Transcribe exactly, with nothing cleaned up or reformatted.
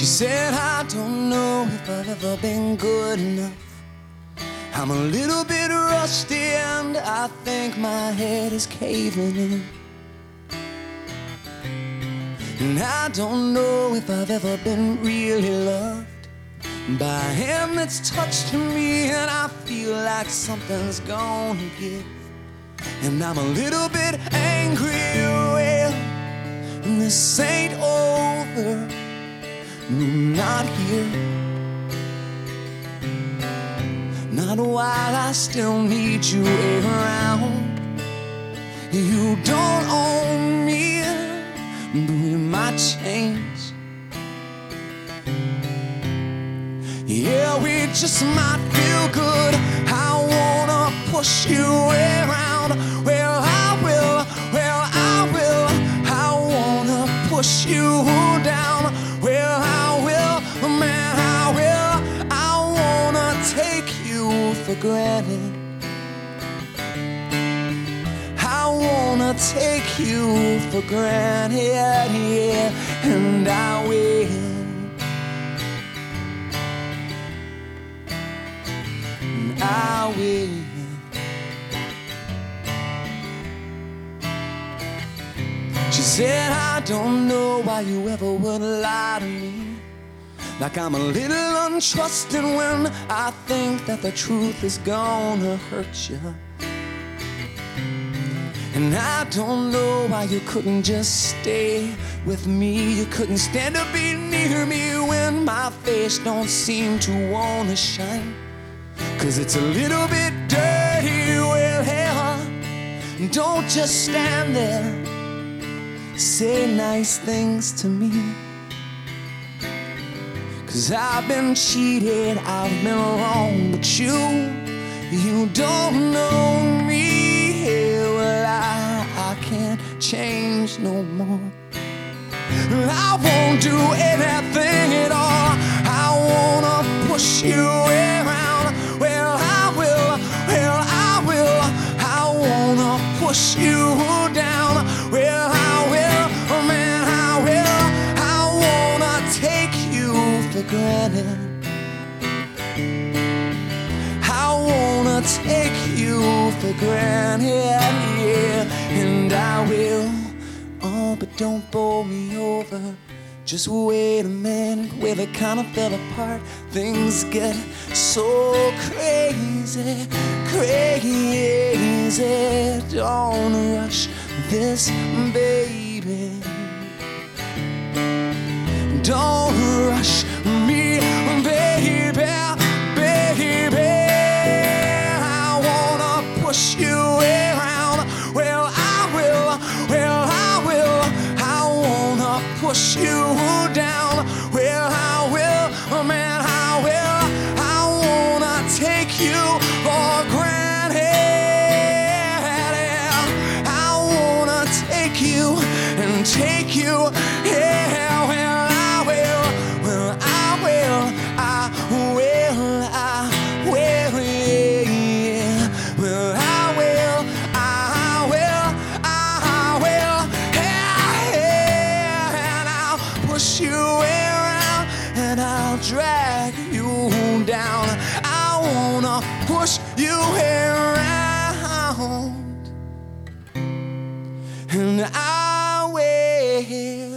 said, I don't know if I've ever been good enough. I'm a little bit rusty and I think my head is caving in. And I don't know if I've ever been really loved by a hand that's touched me, and I feel like something's gonna give. And I'm a little bit angry, well, and this ain't over, not here. Not while I still need you around. You don't own me, but we might change. Yeah, we just might feel good. I wanna push you around. Well, I will, well, I will. I wanna push you down. Well, I will, man, I will. I wanna take you for granted. I wanna take you for granted, yeah, and I will. I will. She said, I don't know why you ever would lie to me, like I'm a little untrusting when I think that the truth is gonna hurt you. And I don't know why you couldn't just stay with me. You couldn't stand to be near me when my face don't seem to wanna shine. 'Cause it's a little bit dirty, well, hell, don't just stand there, say nice things to me. 'Cause I've been cheated, I've been wrong, but you, you don't know me. Well, I, I can't change no more. I won't do anything at all. I wanna push you around. Well, I will, well, I will. I wanna push you down. Well, I will, oh man, I will. I wanna take you for granted. I wanna take you for granted, yeah, and I will. Oh, but don't bowl me over. Just wait a minute, where it kind of fell apart. Things get so crazy, crazy. Don't rush this, baby. Don't rush me, baby, baby. I wanna push you around. Well, I will, well, I will. I wanna push you down. Well, I will, oh man, I will. I wanna take you for granted. Yeah. I wanna take you and take you, yeah. Well, I will, well, I will, I will, I will, yeah. Well, I will, I will, I will, yeah, yeah. And I'll push you around and I'll drag you down. I wanna push you around and I will.